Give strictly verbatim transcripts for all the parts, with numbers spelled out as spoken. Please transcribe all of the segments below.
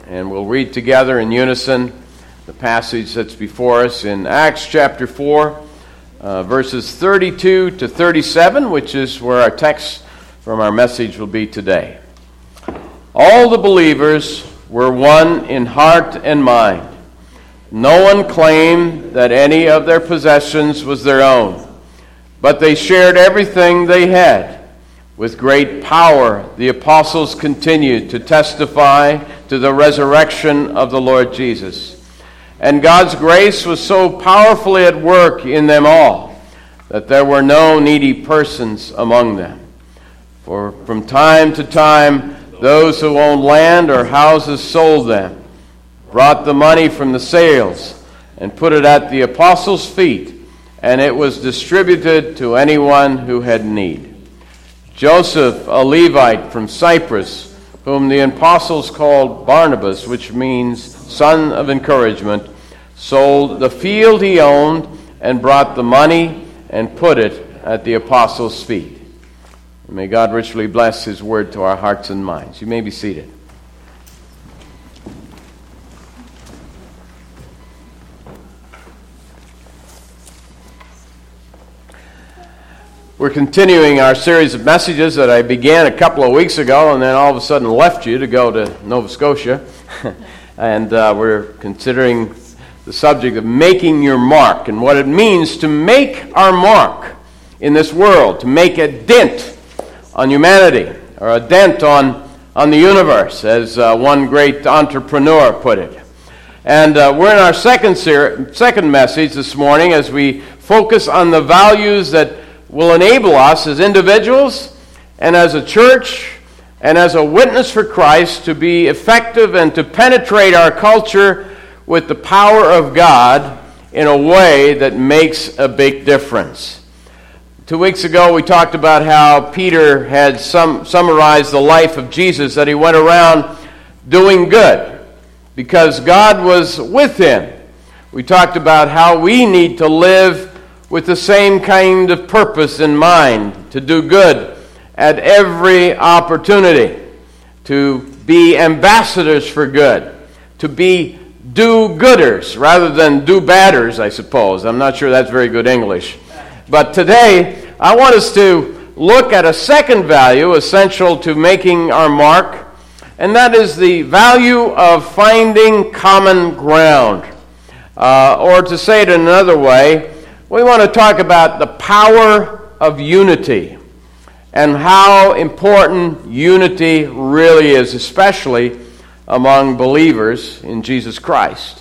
and we'll read together in unison the passage that's before us in Acts chapter four, uh, verses thirty-two to thirty-seven, which is where our text from our message will be today. All the believers were one in heart and mind. No one claimed that any of their possessions was their own, but they shared everything they had. With great power, the apostles continued to testify to the resurrection of the Lord Jesus. And God's grace was so powerfully at work in them all that there were no needy persons among them. For from time to time, those who owned land or houses sold them, brought the money from the sales, and put it at the apostles' feet, and it was distributed to anyone who had need. Joseph, a Levite from Cyprus, whom the apostles called Barnabas, which means son of encouragement, sold the field he owned and brought the money and put it at the apostles' feet. May God richly bless His word to our hearts and minds. You may be seated. We're continuing our series of messages that I began a couple of weeks ago and then all of a sudden left you to go to Nova Scotia. and uh, we're considering the subject of making your mark and what it means to make our mark in this world, to make a dent on humanity, or a dent on, on the universe, as uh, one great entrepreneur put it. And uh, we're in our second ser- second message this morning as we focus on the values that will enable us as individuals and as a church and as a witness for Christ to be effective and to penetrate our culture with the power of God in a way that makes a big difference. Two weeks ago, we talked about how Peter had sum, summarized the life of Jesus, that he went around doing good because God was with him. We talked about how we need to live with the same kind of purpose in mind, to do good at every opportunity, to be ambassadors for good, to be do-gooders rather than do-badders, I suppose. I'm not sure that's very good English. But today, I want us to look at a second value essential to making our mark, and that is the value of finding common ground. Uh, or to say it in another way, we want to talk about the power of unity and how important unity really is, especially among believers in Jesus Christ.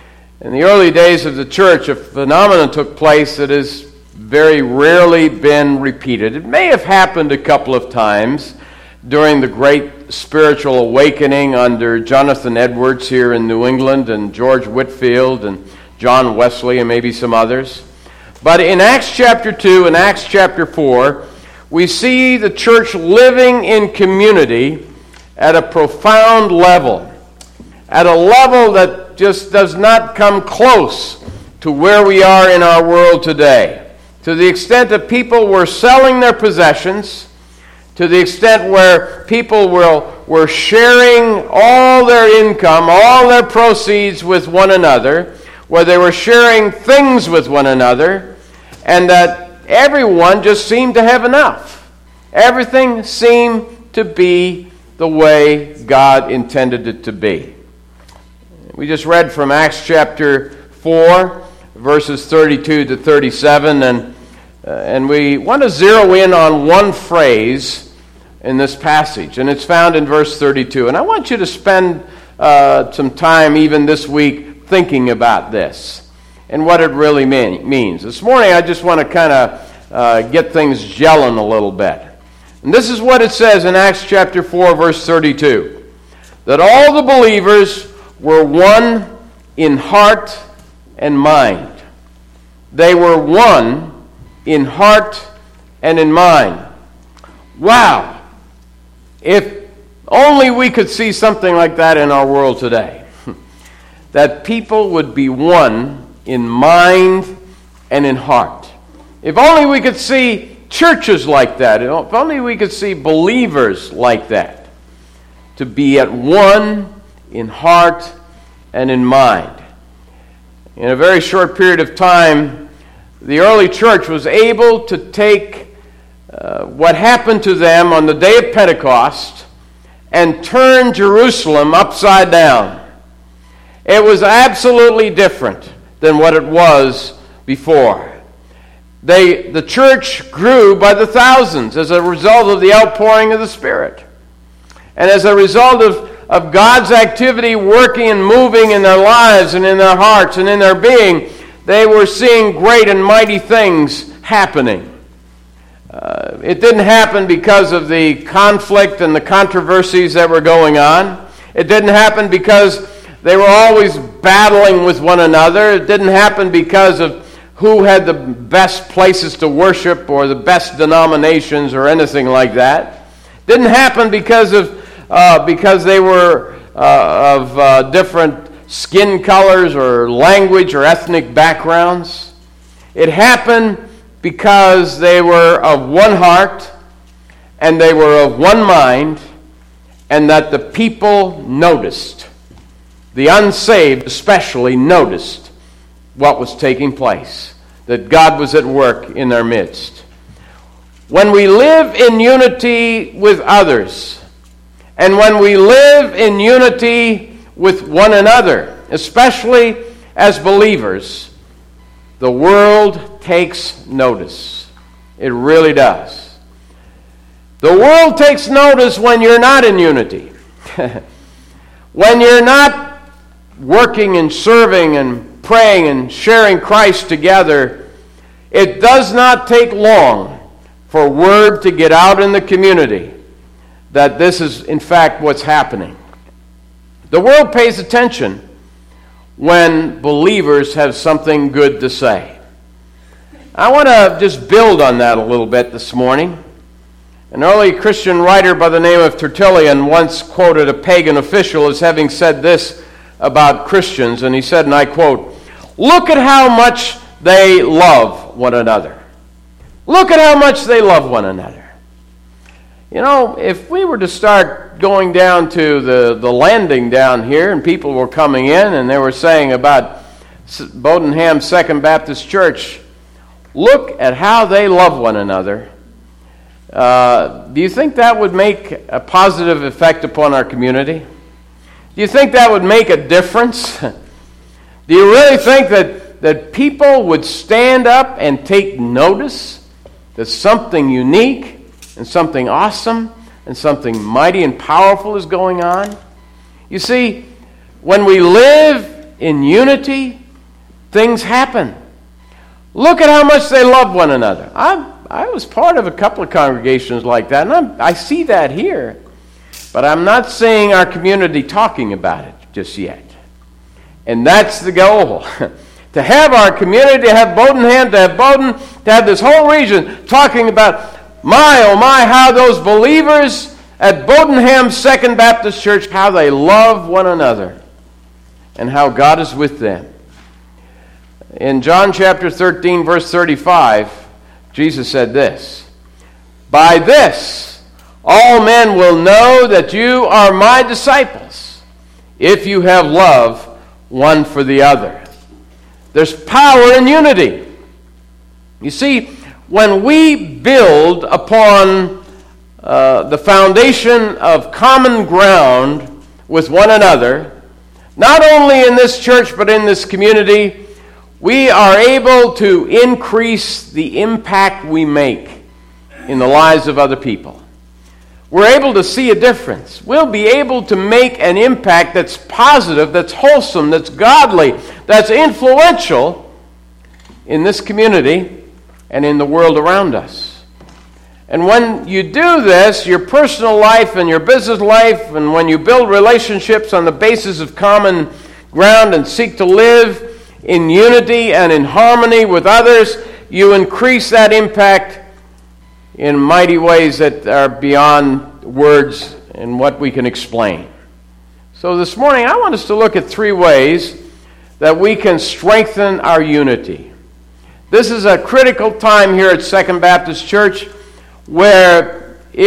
In the early days of the church, a phenomenon took place that has very rarely been repeated. It may have happened a couple of times during the great spiritual awakening under Jonathan Edwards here in New England and George Whitefield and John Wesley and maybe some others. But in Acts chapter two and Acts chapter four, we see the church living in community at a profound level, at a level that just does not come close to where we are in our world today. To the extent that people were selling their possessions, to the extent where people were, were sharing all their income, all their proceeds with one another, where they were sharing things with one another, and that everyone just seemed to have enough. Everything seemed to be the way God intended it to be. We just read from Acts chapter four, verses thirty-two to thirty-seven, and uh, and we want to zero in on one phrase in this passage, and it's found in verse thirty-two. And I want you to spend uh, some time even this week thinking about this and what it really mean, means. This morning I just want to kind of uh, get things gelling a little bit. And this is what it says in Acts chapter four, verse thirty-two, that all the believers were one in heart and mind. They were one in heart and in mind. Wow! If only we could see something like that in our world today. That people would be one in mind and in heart. If only we could see churches like that. If only we could see believers like that. To be at one in heart, and in mind. In a very short period of time, the early church was able to take uh, what happened to them on the day of Pentecost and turn Jerusalem upside down. It was absolutely different than what it was before. They, the church grew by the thousands as a result of the outpouring of the Spirit. And as a result of, of God's activity working and moving in their lives and in their hearts and in their being, they were seeing great and mighty things happening. Uh, it didn't happen because of the conflict and the controversies that were going on. It didn't happen because they were always battling with one another. It didn't happen because of who had the best places to worship or the best denominations or anything like that. It didn't happen because of uh, because they were uh, of uh, different skin colors or language or ethnic backgrounds. It happened because they were of one heart and they were of one mind, and that the people noticed. The unsaved especially noticed what was taking place, that God was at work in their midst. When we live in unity with others, and when we live in unity with one another, especially as believers, the world takes notice. It really does. The world takes notice when you're not in unity. When you're not working and serving and praying and sharing Christ together, it does not take long for word to get out in the community that this is in fact what's happening. The world pays attention when believers have something good to say. I want to just build on that a little bit this morning. An early Christian writer by the name of Tertullian once quoted a pagan official as having said this about Christians, and he said, and I quote, "Look at how much they love one another. Look at how much they love one another." You know, if we were to start going down to the, the landing down here and people were coming in and they were saying about Bodenham Second Baptist Church, look at how they love one another, uh, do you think that would make a positive effect upon our community? Do you think that would make a difference? Do you really think that, that people would stand up and take notice that something unique and something awesome and something mighty and powerful is going on? You see, when we live in unity, things happen. Look at how much they love one another. I I was part of a couple of congregations like that, and I'm, I see that here. But I'm not seeing our community talking about it just yet. And that's the goal. To have our community, to have Bodenham, to have Bowden, to have this whole region talking about, my, oh my, how those believers at Bodenham Second Baptist Church, how they love one another and how God is with them. In John chapter thirteen, verse thirty-five, Jesus said this, "By this all men will know that you are my disciples, if you have love one for the other." There's power in unity. You see, when we build upon uh, the foundation of common ground with one another, not only in this church but in this community, we are able to increase the impact we make in the lives of other people. We're able to see a difference. We'll be able to make an impact that's positive, that's wholesome, that's godly, that's influential in this community and in the world around us. And when you do this, your personal life and your business life, and when you build relationships on the basis of common ground and seek to live in unity and in harmony with others, you increase that impact in mighty ways that are beyond words and what we can explain. So this morning, I want us to look at three ways that we can strengthen our unity. This is a critical time here at Second Baptist Church where if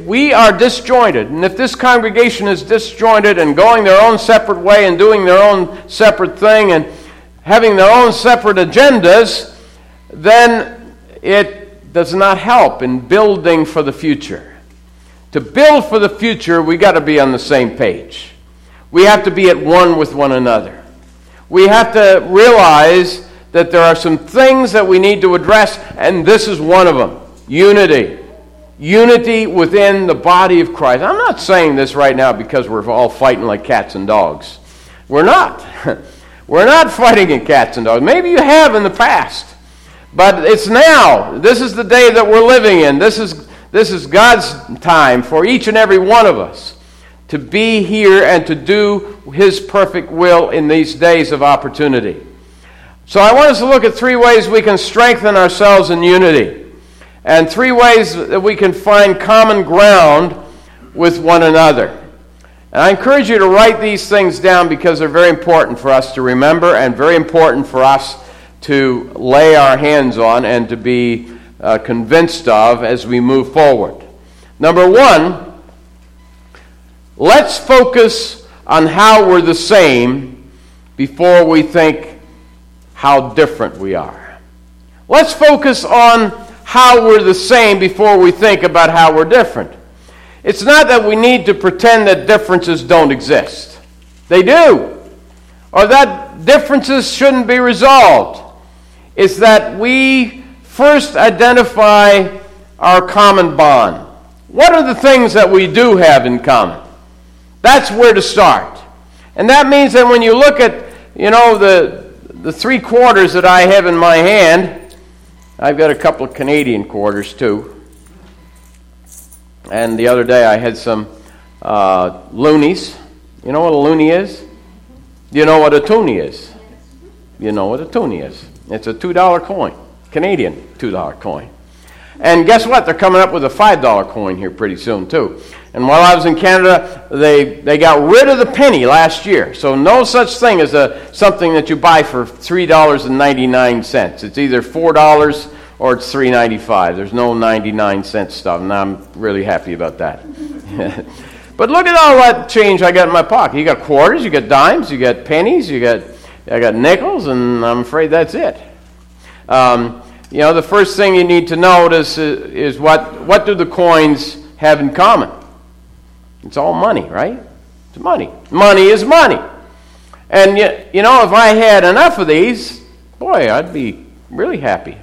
we are disjointed, and if this congregation is disjointed and going their own separate way and doing their own separate thing and having their own separate agendas, then it does not help in building for the future. To build for the future, we got to be on the same page. We have to be at one with one another. We have to realize that there are some things that we need to address, and this is one of them. Unity. Unity within the body of Christ. I'm not saying this right now because we're all fighting like cats and dogs. We're not. We're not fighting in cats and dogs. Maybe you have in the past. But it's now. This is the day that we're living in. This is, this is God's time for each and every one of us to be here and to do His perfect will in these days of opportunity. So I want us to look at three ways we can strengthen ourselves in unity, and three ways that we can find common ground with one another. And I encourage you to write these things down because they're very important for us to remember and very important for us to lay our hands on and to be uh, convinced of as we move forward. Number one, let's focus on how we're the same before we think how different we are. Let's focus on how we're the same before we think about how we're different. It's not that we need to pretend that differences don't exist. They do. Or that differences shouldn't be resolved. It's that we first identify our common bond. What are the things that we do have in common? That's where to start. And that means that when you look at, you know, the The three quarters that I have in my hand, I've got a couple of Canadian quarters too. And the other day I had some uh, loonies. You know what a loonie is? Do you know what a toonie is? You know what a toonie is. It's a two dollar coin, Canadian two dollar coin. And guess what? They're coming up with a five dollar coin here pretty soon too. And while I was in Canada, they, they got rid of the penny last year. So no such thing as a something that you buy for three dollars and ninety-nine cents. It's either four dollars or it's three dollars and ninety-five cents. There's no ninety-nine cent stuff, and I'm really happy about that. But look at all that change I got in my pocket. You got quarters, you got dimes, you got pennies, you got I got nickels, and I'm afraid that's it. Um, you know, the first thing you need to notice is, is what what do the coins have in common? It's all money, right? It's money. Money is money. And, you, you know, if I had enough of these, boy, I'd be really happy.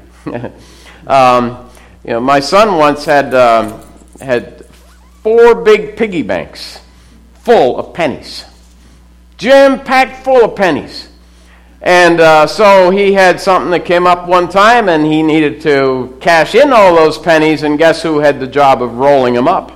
um, you know, my son once had um, had four big piggy banks full of pennies. Jam-packed full of pennies. And uh, so he had something that came up one time, and he needed to cash in all those pennies, and guess who had the job of rolling them up?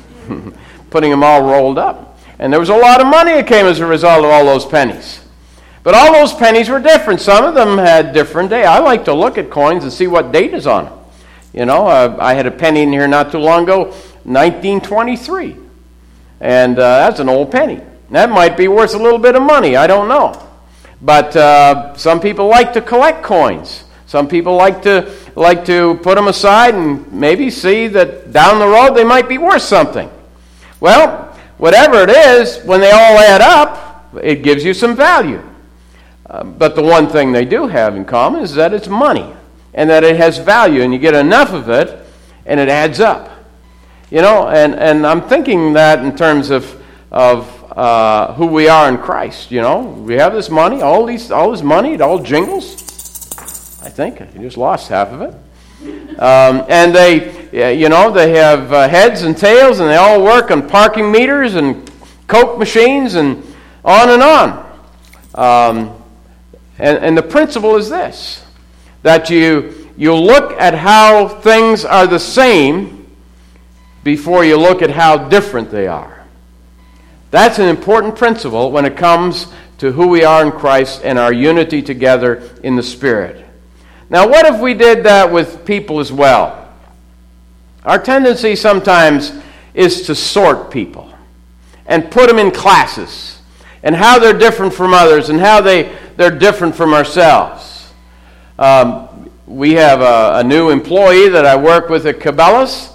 Putting them all rolled up. And there was a lot of money that came as a result of all those pennies. But all those pennies were different. Some of them had different dates. I like to look at coins and see what date is on them. You know, uh, I had a penny in here not too long ago, nineteen twenty-three. And uh, that's an old penny. That might be worth a little bit of money. I don't know. But uh, some people like to collect coins. Some people like to like to put them aside and maybe see that down the road they might be worth something. Well, whatever it is, when they all add up, it gives you some value. Uh, but the one thing they do have in common is that it's money and that it has value, and you get enough of it and it adds up. You know, and, and I'm thinking that in terms of of uh, who we are in Christ. You know, we have this money, all these all this money, it all jingles. I think I just lost half of it. Um, and they, you know, they have uh, heads and tails, and they all work on parking meters and Coke machines and on and on. Um, and, and the principle is this, that you, you look at how things are the same before you look at how different they are. That's an important principle when it comes to who we are in Christ and our unity together in the Spirit. Now, what if we did that with people as well? Our tendency sometimes is to sort people and put them in classes and how they're different from others and how they, they're different from ourselves. Um, we have a, a new employee that I work with at Cabela's,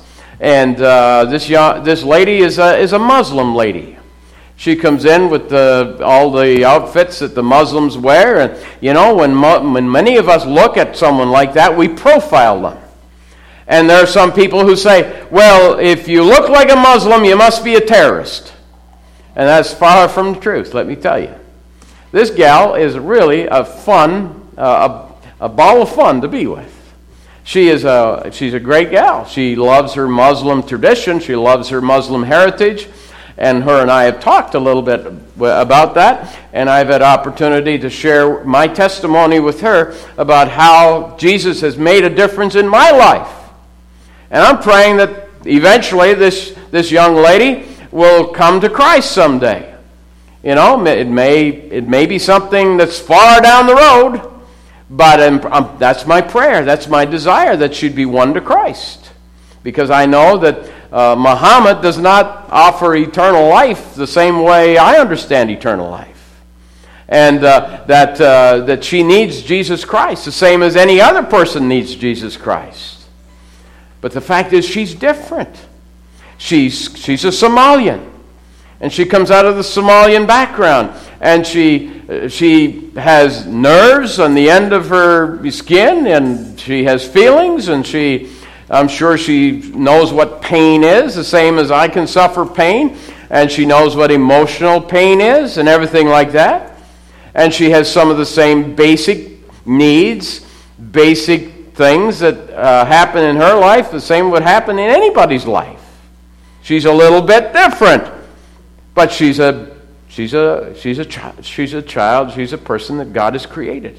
And uh, this young, this lady is a, is a Muslim lady. She comes in with the, all the outfits that the Muslims wear. And, you know, when, when many of us look at someone like that, we profile them. And there are some people who say, well, if you look like a Muslim, you must be a terrorist. And that's far from the truth, let me tell you. This gal is really a fun, uh, a, a ball of fun to be with. She is a, she's a great gal. She loves her Muslim tradition. She loves her Muslim heritage. And her and I have talked a little bit about that. And I've had opportunity to share my testimony with her about how Jesus has made a difference in my life. And I'm praying that eventually this, this young lady will come to Christ someday. You know, it may it may be something that's far down the road, but I'm, I'm, that's my prayer. That's my desire, that she'd be won to Christ. Because I know that uh, Muhammad does not offer eternal life the same way I understand eternal life. And uh, that, uh, that she needs Jesus Christ, the same as any other person needs Jesus Christ. But the fact is, she's different. She's, she's a Somalian. And she comes out of the Somalian background. And she, she has nerves on the end of her skin. And she has feelings. And she, I'm sure she knows what pain is, the same as I can suffer pain. And she knows what emotional pain is and everything like that. And she has some of the same basic needs, basic things that uh, happen in her life, the same would happen in anybody's life. She's a little bit different, but she's a she's a she's a child. She's a child. She's a person that God has created,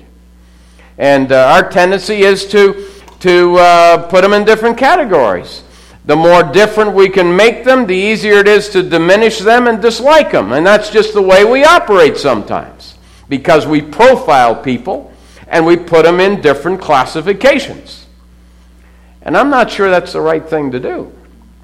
and uh, our tendency is to to uh, put them in different categories. The more different we can make them, the easier it is to diminish them and dislike them, and that's just the way we operate sometimes, because we profile people and we put them in different classifications, and I'm not sure that's the right thing to do.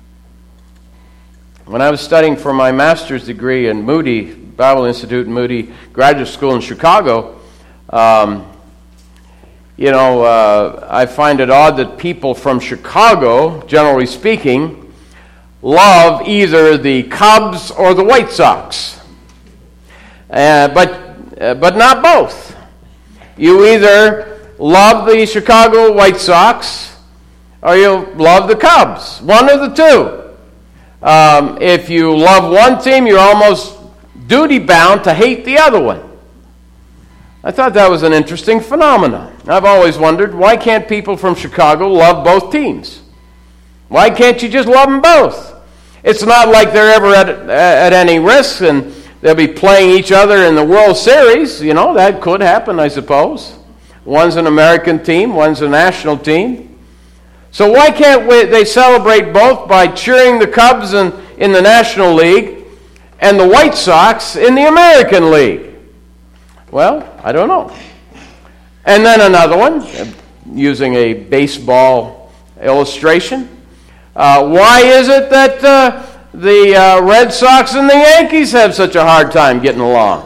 When I was studying for my master's degree in Moody Bible Institute and Moody Graduate School in Chicago, um, you know, uh, I find it odd that people from Chicago, generally speaking, love either the Cubs or the White Sox, uh, but uh, but not both. You either love the Chicago White Sox or you love the Cubs. One of the two. Um, if you love one team, you're almost duty-bound to hate the other one. I thought that was an interesting phenomenon. I've always wondered, why can't people from Chicago love both teams? Why can't you just love them both? It's not like they're ever at, at any risk, and they'll be playing each other in the World Series. You know, that could happen, I suppose. One's an American team, one's a national team. So why can't we, they celebrate both by cheering the Cubs in, in the National League and the White Sox in the American League? Well, I don't know. And then another one, using a baseball illustration. Uh, why is it that uh, the uh, Red Sox and the Yankees have such a hard time getting along?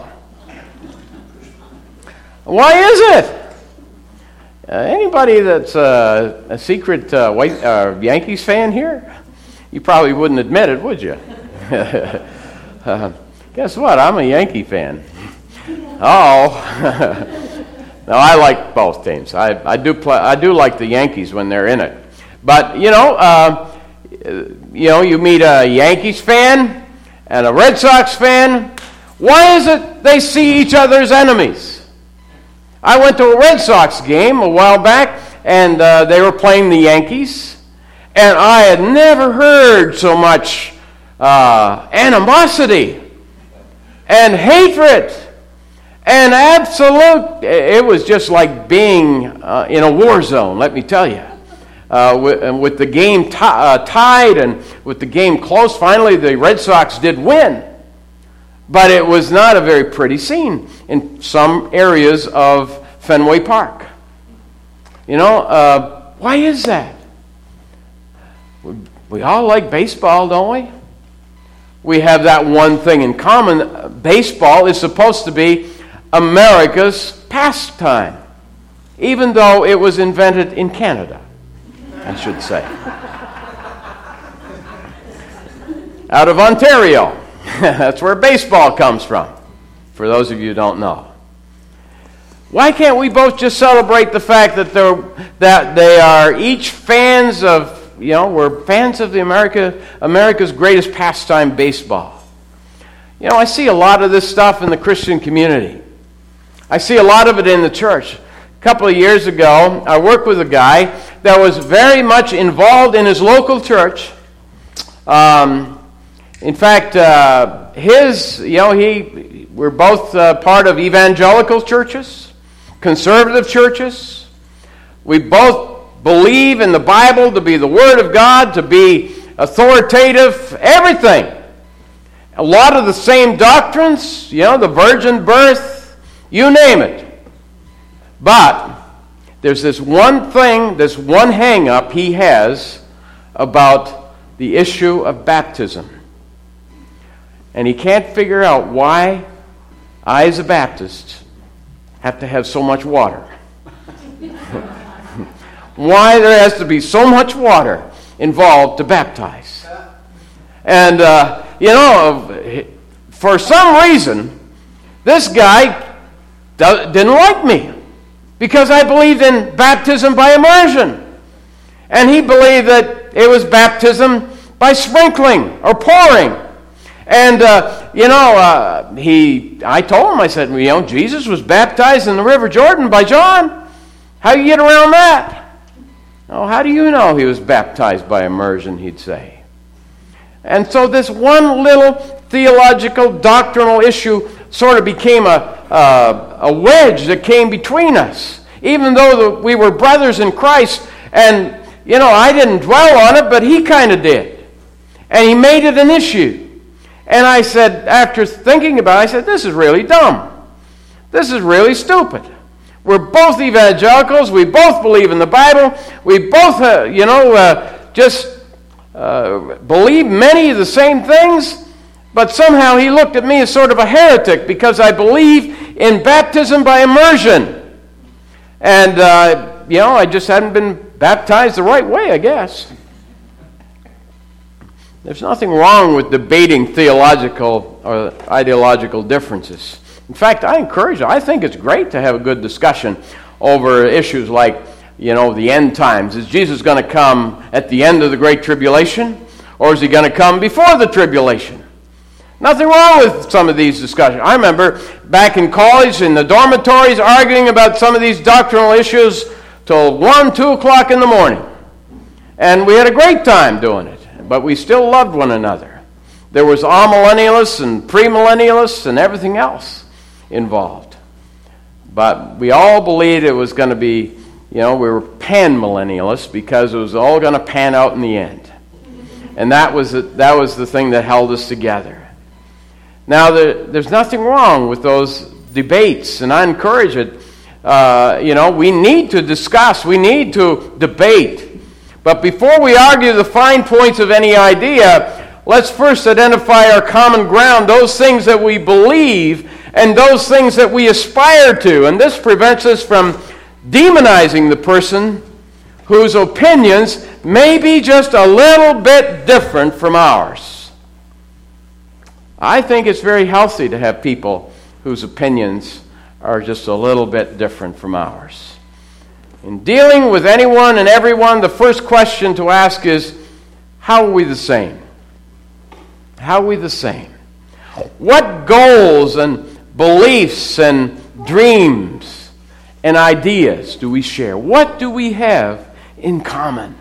Why is it? Uh, anybody that's uh, a secret uh, white uh, Yankees fan here? You probably wouldn't admit it, would you? uh, guess what? I'm a Yankee fan. Oh, no, I like both teams. I, I do play. I do like the Yankees when they're in it. But you know, uh, you know, you meet a Yankees fan and a Red Sox fan. Why is it they see each other as enemies? I went to a Red Sox game a while back, and uh, they were playing the Yankees, and I had never heard so much uh, animosity and hatred and absolute. It was just like being uh, in a war zone, let me tell you. Uh, with, with the game t- uh, tied and with the game close, finally the Red Sox did win. But it was not a very pretty scene in some areas of Fenway Park. You know, uh, why is that? We, we all like baseball, don't we? We have that one thing in common. Baseball is supposed to be America's pastime, even though it was invented in Canada, I should say. out of Ontario. That's where baseball comes from, for those of you who don't know. Why can't we both just celebrate the fact that they're that they are each fans of, you know, we're fans of the America America's greatest pastime, baseball. You know, I see a lot of this stuff in the Christian community. I see a lot of it in the church. A couple of years ago, I worked with a guy that was very much involved in his local church. Um, in fact, uh, his, you know, he, we're both uh, part of evangelical churches, conservative churches. We both believe in the Bible to be the Word of God, to be authoritative, everything. A lot of the same doctrines, you know, the virgin birth, you name it. But there's this one thing, this one hang-up he has about the issue of baptism. And he can't figure out why I, as a Baptist, have to have so much water. Why there has to be so much water involved to baptize. And, uh, you know, for some reason, this guy do- didn't like me because I believed in baptism by immersion. And he believed that it was baptism by sprinkling or pouring. And, uh, you know, uh, he, I told him, I said, you know, Jesus was baptized in the River Jordan by John. How do you get around that? Oh, how do you know he was baptized by immersion, he'd say. And so this one little theological, doctrinal issue sort of became a, a, a wedge that came between us. Even though the, we were brothers in Christ, and, you know, I didn't dwell on it, but he kind of did. And he made it an issue. And I said, after thinking about it, I said, this is really dumb. This is really stupid. We're both evangelicals. We both believe in the Bible. We both, uh, you know, uh, just uh, believe many of the same things. But somehow he looked at me as sort of a heretic because I believe in baptism by immersion. And, uh, you know, I just hadn't been baptized the right way, I guess. There's nothing wrong with debating theological or ideological differences. In fact, I encourage it. I think it's great to have a good discussion over issues like, you know, the end times. Is Jesus going to come at the end of the Great Tribulation? Or is he going to come before the tribulation? Nothing wrong with some of these discussions. I remember back in college in the dormitories arguing about some of these doctrinal issues till one, two o'clock in the morning. And we had a great time doing it. But we still loved one another. There was amillennialists and premillennialists and everything else involved. But we all believed it was going to be, you know, we were pan-millennialists because it was all going to pan out in the end. And that was the, that was the thing that held us together. Now, there, there's nothing wrong with those debates, and I encourage it. Uh, you know, we need to discuss, we need to debate. But before we argue the fine points of any idea, let's first identify our common ground, those things that we believe and those things that we aspire to. And this prevents us from demonizing the person whose opinions may be just a little bit different from ours. I think it's very healthy to have people whose opinions are just a little bit different from ours. In dealing with anyone and everyone, the first question to ask is, how are we the same? How are we the same? What goals and beliefs and dreams and ideas do we share? What do we have in common?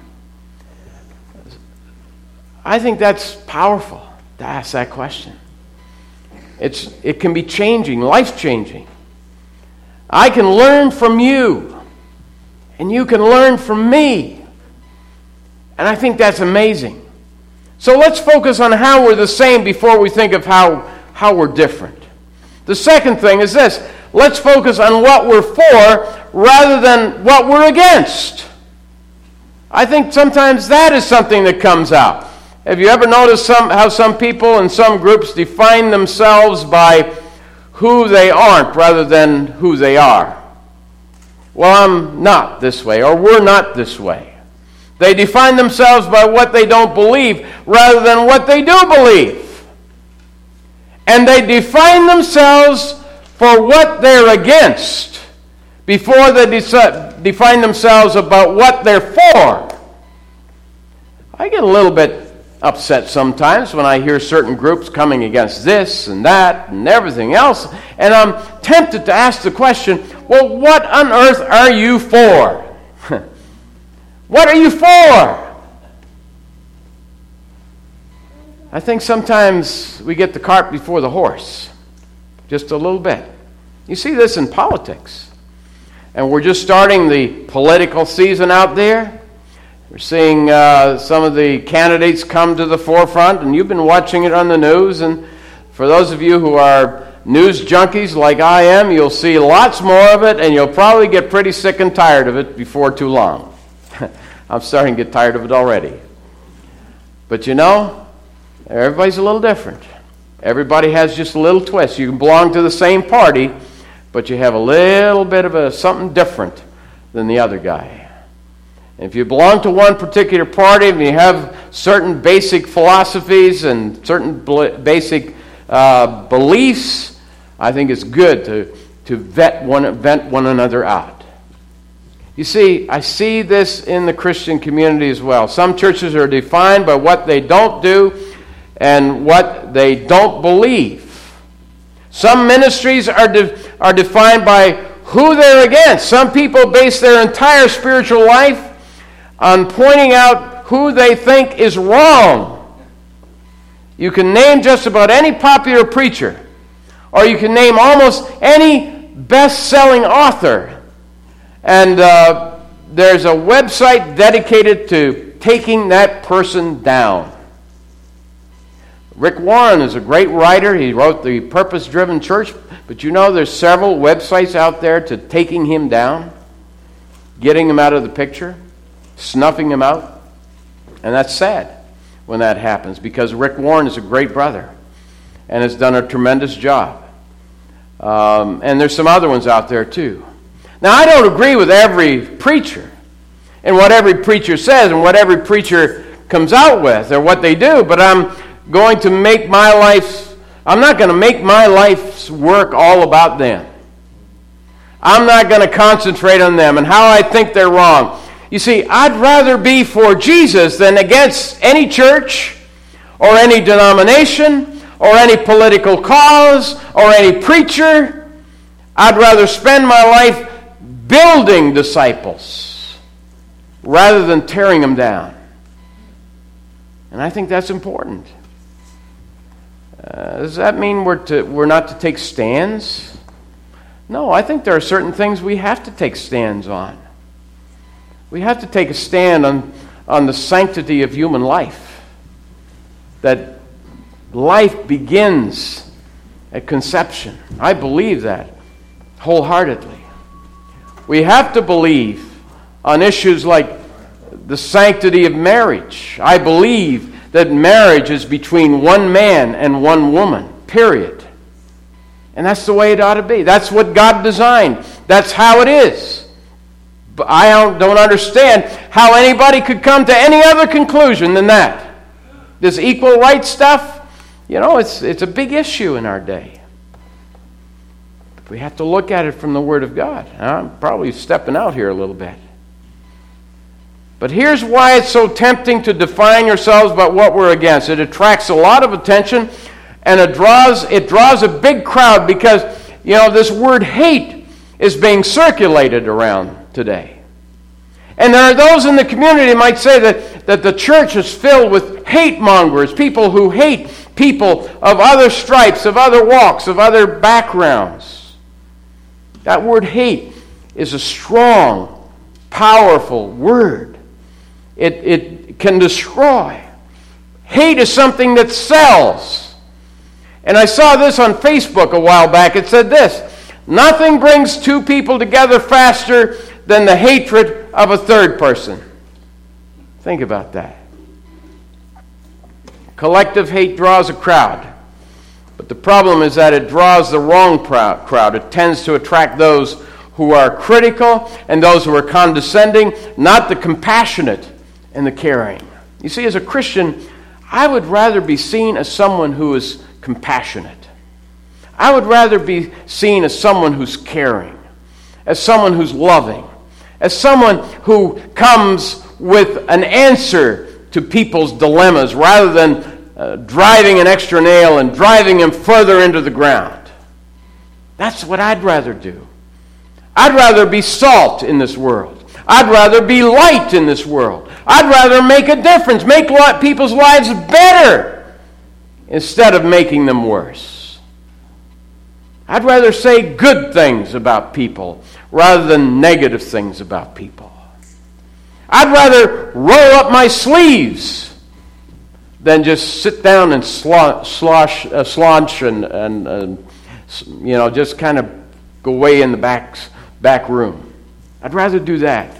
I think that's powerful to ask that question. It's, it can be changing, life-changing. I can learn from you. And you can learn from me. And I think that's amazing. So let's focus on how we're the same before we think of how, how we're different. The second thing is this. Let's focus on what we're for rather than what we're against. I think sometimes that is something that comes out. Have you ever noticed some, how some people in some groups define themselves by who they aren't rather than who they are? Well, I'm not this way, or we're not this way. They define themselves by what they don't believe rather than what they do believe. And they define themselves for what they're against before they de- define themselves about what they're for. I get a little bit upset sometimes when I hear certain groups coming against this and that and everything else, and I'm tempted to ask the question, well, what on earth are you for? What are you for? I think sometimes we get the cart before the horse, just a little bit. You see this in politics. And we're just starting the political season out there. We're seeing uh, some of the candidates come to the forefront, and you've been watching it on the news. And for those of you who are news junkies like I am, you'll see lots more of it, and you'll probably get pretty sick and tired of it before too long. I'm starting to get tired of it already. But you know, everybody's a little different. Everybody has just a little twist. You can belong to the same party, but you have a little bit of a something different than the other guy. And if you belong to one particular party and you have certain basic philosophies and certain basic uh, beliefs, I think it's good to, to vet one, vet one another out. You see, I see this in the Christian community as well. Some churches are defined by what they don't do and what they don't believe. Some ministries are de- are defined by who they're against. Some people base their entire spiritual life on pointing out who they think is wrong. You can name just about any popular preacher, or you can name almost any best-selling author, and uh, there's a website dedicated to taking that person down. Rick Warren is a great writer. He wrote The Purpose-Driven Church. But you know there's several websites out there to taking him down, getting him out of the picture, snuffing him out. And that's sad when that happens, because Rick Warren is a great brother and has done a tremendous job. Um, and there's some other ones out there too. Now, I don't agree with every preacher and what every preacher says and what every preacher comes out with or what they do, but I'm going to make my life, I'm not going to make my life's work all about them. I'm not going to concentrate on them and how I think they're wrong. You see, I'd rather be for Jesus than against any church or any denomination or any political cause or any preacher. I'd rather spend my life building disciples rather than tearing them down. And I think that's important. Uh, does that mean we're to, we're not to take stands? No, I think there are certain things we have to take stands on. We have to take a stand on, on the sanctity of human life. That life begins at conception. I believe that wholeheartedly. We have to believe on issues like the sanctity of marriage. I believe that marriage is between one man and one woman, period. And that's the way it ought to be. That's what God designed. That's how it is. But I don't, don't understand how anybody could come to any other conclusion than that. This equal rights stuff, you know, it's, it's a big issue in our day. We have to look at it from the Word of God. I'm probably stepping out here a little bit. But here's why it's so tempting to define yourselves by what we're against. It attracts a lot of attention, and it draws it draws a big crowd because, you know, this word hate is being circulated around today. And there are those in the community who might say that, that the church is filled with hate mongers, people who hate people of other stripes, of other walks, of other backgrounds. That word hate is a strong, powerful word. It, it can destroy. Hate is something that sells. And I saw this on Facebook a while back. It said this: nothing brings two people together faster than the hatred of a third person. Think about that. Collective hate draws a crowd. But the problem is that it draws the wrong crowd. It tends to attract those who are critical and those who are condescending, not the compassionate and the caring. You see, as a Christian, I would rather be seen as someone who is compassionate. I would rather be seen as someone who's caring, as someone who's loving, as someone who comes with an answer to people's dilemmas rather than uh, driving an extra nail and driving them further into the ground. That's what I'd rather do. I'd rather be salt in this world. I'd rather be light in this world. I'd rather make a difference, make people's lives better instead of making them worse. I'd rather say good things about people rather than negative things about people. I'd rather roll up my sleeves than just sit down and slosh, slosh, uh, slouch and, and uh, you know, just kind of go away in the back, back room. I'd rather do that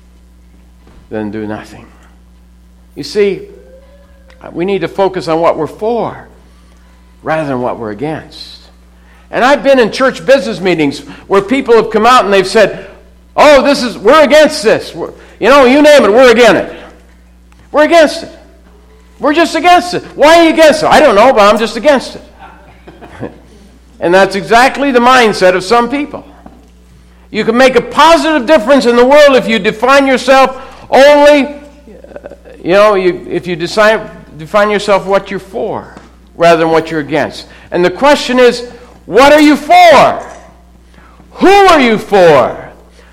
than do nothing. You see, we need to focus on what we're for rather than what we're against. And I've been in church business meetings where people have come out and they've said, oh, this is, we're against this. We're, you know, you name it, we're against it. We're against it. We're just against it. Why are you against it? I don't know, but I'm just against it. And that's exactly the mindset of some people. You can make a positive difference in the world if you define yourself only, you know, you, if you decide, define yourself what you're for rather than what you're against. And the question is, what are you for? Who are you for?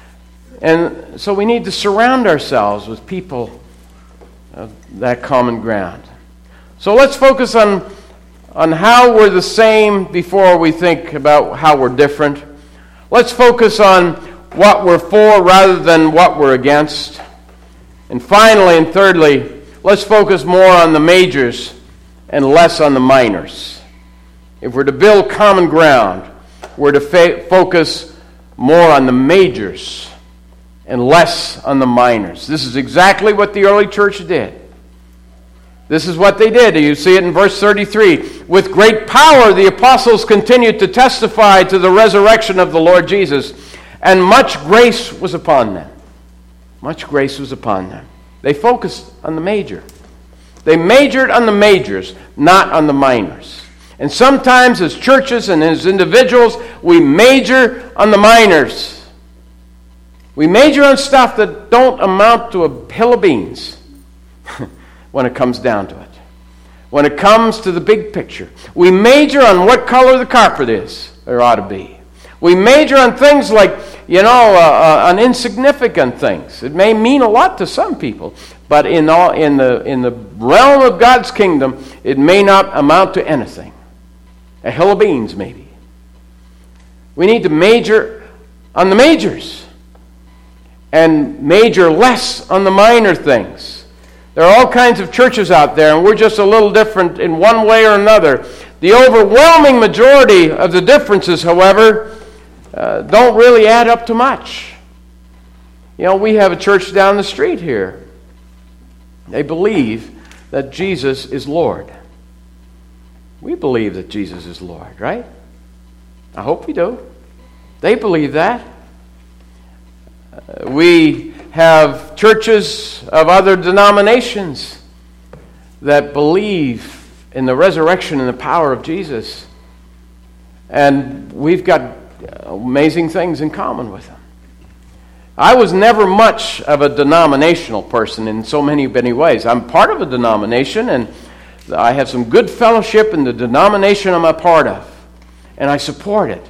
And so we need to surround ourselves with people of that common ground. So let's focus on, on how we're the same before we think about how we're different. Let's focus on what we're for rather than what we're against. And finally and thirdly, let's focus more on the majors and less on the minors. If we're to build common ground, we're to fa- focus more on the majors and less on the minors. This is exactly what the early church did. This is what they did. You see it in verse thirty-three. With great power the apostles continued to testify to the resurrection of the Lord Jesus, and much grace was upon them. Much grace was upon them. They focused on the major. They majored on the majors, not on the minors. And sometimes as churches and as individuals, we major on the minors. We major on stuff that don't amount to a hill of beans when it comes down to it. When it comes to the big picture. We major on what color the carpet is, or ought to be. We major on things like, you know, uh, uh, on insignificant things. It may mean a lot to some people, but in all in the in the realm of God's kingdom, it may not amount to anything. A hill of beans, maybe. We need to major on the majors and major less on the minor things. There are all kinds of churches out there, and we're just a little different in one way or another. The overwhelming majority of the differences, however, uh, don't really add up to much. You know, we have a church down the street here. They believe that Jesus is Lord. We believe that Jesus is Lord, right? I hope we do. They believe that. Uh, we have churches of other denominations that believe in the resurrection and the power of Jesus. And we've got amazing things in common with them. I was never much of a denominational person in so many, many ways. I'm part of a denomination, and I have some good fellowship in the denomination I'm a part of, and I support it.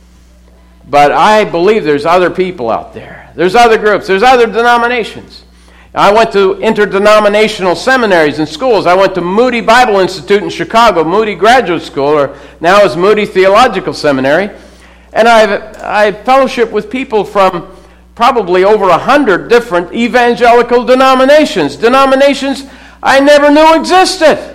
But I believe there's other people out there. There's other groups. There's other denominations. I went to interdenominational seminaries and schools. I went to Moody Bible Institute in Chicago, Moody Graduate School, or now is Moody Theological Seminary. And I've I fellowship with people from probably over a hundred different evangelical denominations. Denominations I never knew existed.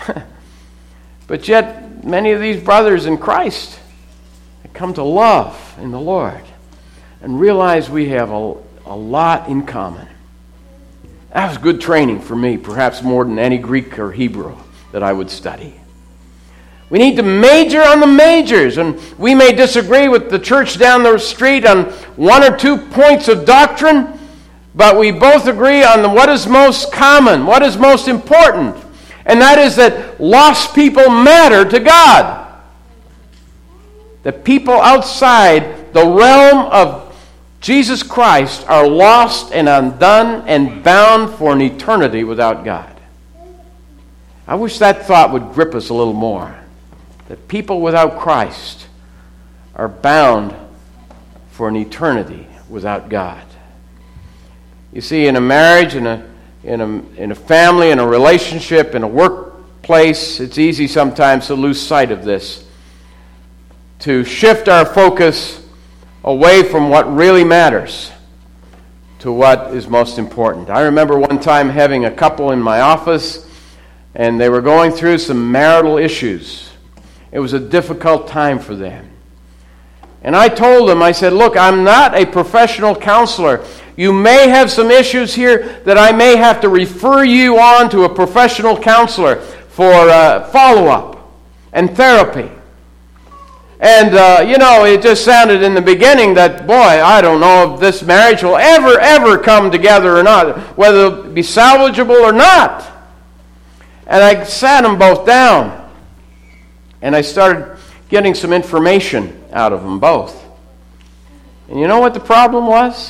But yet, many of these brothers in Christ have come to love in the Lord and realize we have a, a lot in common. That was good training for me, perhaps more than any Greek or Hebrew that I would study. We need to major on the majors, and we may disagree with the church down the street on one or two points of doctrine, but we both agree on the, what is most common, what is most important, and that is that lost people matter to God. That people outside the realm of Jesus Christ are lost and undone and bound for an eternity without God. I wish that thought would grip us a little more. That people without Christ are bound for an eternity without God. You see, in a marriage, in a in a in a family, in a relationship, in a workplace, it's easy sometimes to lose sight of this. To shift our focus away from what really matters to what is most important. I remember one time having a couple in my office, and they were going through some marital issues. It was a difficult time for them. And I told them, I said, look, I'm not a professional counselor. You may have some issues here that I may have to refer you on to a professional counselor for uh, follow-up and therapy. And, uh, you know, it just sounded in the beginning that, boy, I don't know if this marriage will ever, ever come together or not, whether it'll be salvageable or not. And I sat them both down, and I started getting some information out of them both. And you know what the problem was?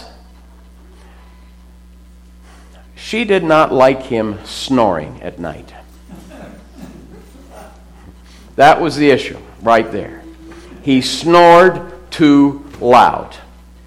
She did not like him snoring at night. That was the issue right there. He snored too loud.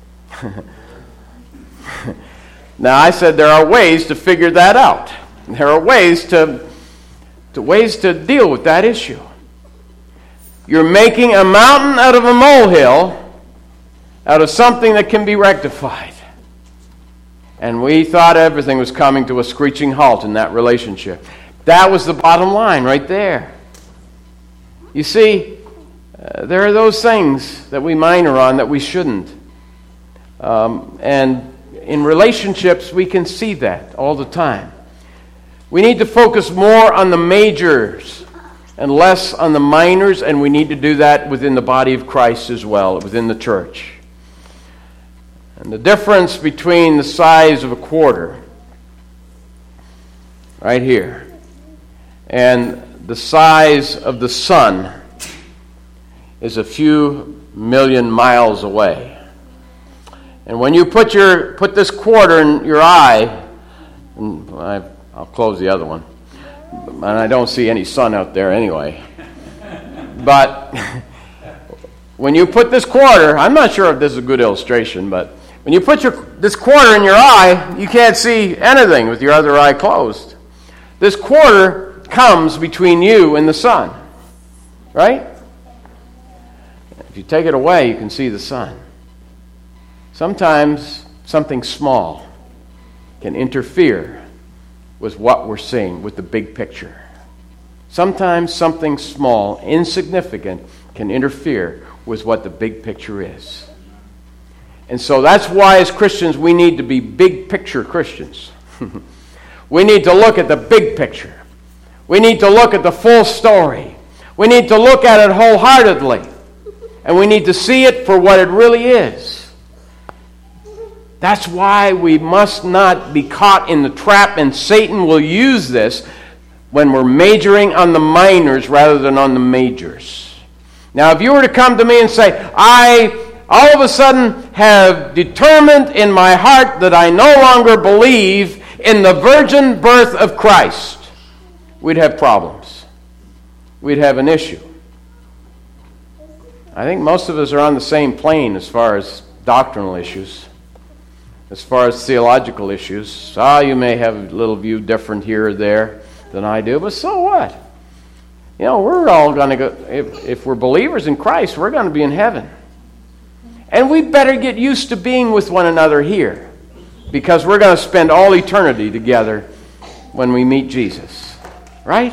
Now, I said there are ways to figure that out. There are ways to, to ways to deal with that issue. You're making a mountain out of a molehill, out of something that can be rectified. And we thought everything was coming to a screeching halt in that relationship. That was the bottom line right there. You see, uh, there are those things that we minor on that we shouldn't. Um, and in relationships, we can see that all the time. We need to focus more on the majors and less on the minors, and we need to do that within the body of Christ as well, within the church. And the difference between the size of a quarter, right here, and the size of the sun is a few million miles away. And when you put your put this quarter in your eye, and I, I'll close the other one, and I don't see any sun out there anyway. But when you put this quarter, I'm not sure if this is a good illustration, but when you put your this quarter in your eye, you can't see anything with your other eye closed. This quarter comes between you and the sun, right? If you take it away, you can see the sun. Sometimes something small can interfere with what we're seeing, with the big picture. Sometimes something small, insignificant, can interfere with what the big picture is. And so that's why as Christians we need to be big picture Christians. We need to look at the big picture. We need to look at the full story. We need to look at it wholeheartedly. And we need to see it for what it really is. That's why we must not be caught in the trap, and Satan will use this when we're majoring on the minors rather than on the majors. Now, if you were to come to me and say, I all of a sudden have determined in my heart that I no longer believe in the virgin birth of Christ, we'd have problems. We'd have an issue. I think most of us are on the same plane as far as doctrinal issues, as far as theological issues. Ah, you may have a little view different here or there than I do, but so what? You know, we're all going to go, if, if we're believers in Christ, we're going to be in heaven. And we better get used to being with one another here, because we're going to spend all eternity together when we meet Jesus. Right?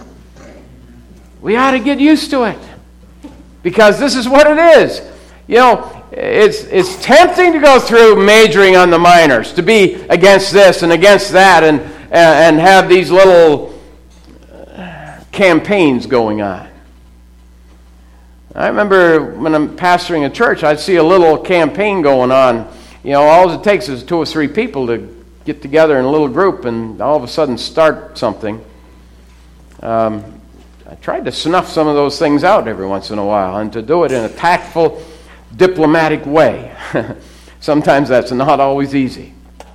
We ought to get used to it, because this is what it is. You know, it's it's tempting to go through majoring on the minors, to be against this and against that, and and have these little campaigns going on. I remember when I'm pastoring a church, I'd see a little campaign going on You know, all it takes is two or three people to get together in a little group and all of a sudden start something. Um, I tried to snuff some of those things out every once in a while, and to do it in a tactful, diplomatic way. Sometimes that's not always easy.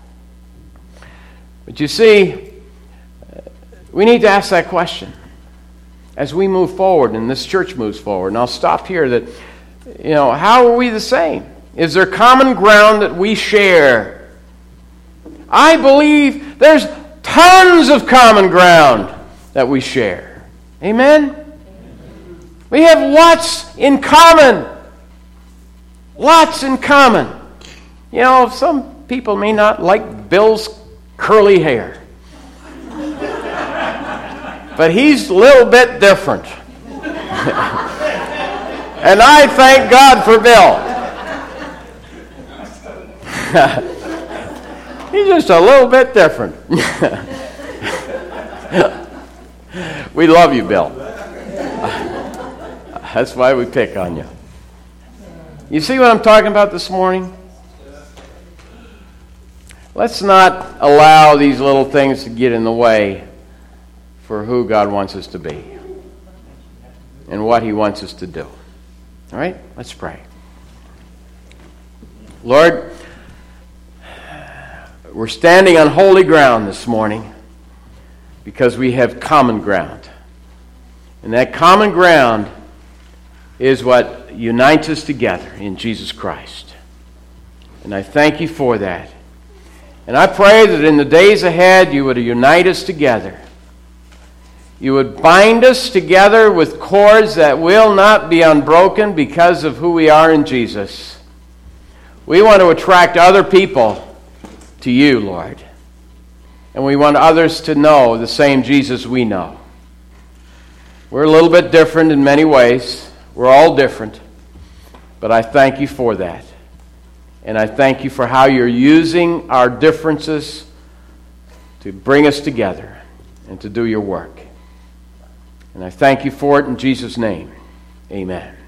But you see, we need to ask that question as we move forward and this church moves forward. And I'll stop here that, you know, how are we the same? Is there common ground that we share? I believe there's tons of common ground that we share. Amen? We have lots in common. Lots in common. You know, some people may not like Bill's curly hair. But he's a little bit different. And I thank God for Bill. He's just a little bit different. We love you, Bill. That's why we pick on you. You see what I'm talking about this morning? Let's not allow these little things to get in the way for who God wants us to be and what He wants us to do. All right? Let's pray. Lord, we're standing on holy ground this morning because we have common ground. And that common ground is what unites us together in Jesus Christ. And I thank you for that. And I pray that in the days ahead you would unite us together. You would bind us together with cords that will not be unbroken because of who we are in Jesus. We want to attract other people to you, Lord. And we want others to know the same Jesus we know. We're a little bit different in many ways. We're all different. But I thank you for that. And I thank you for how you're using our differences to bring us together and to do your work. And I thank you for it in Jesus' name. Amen.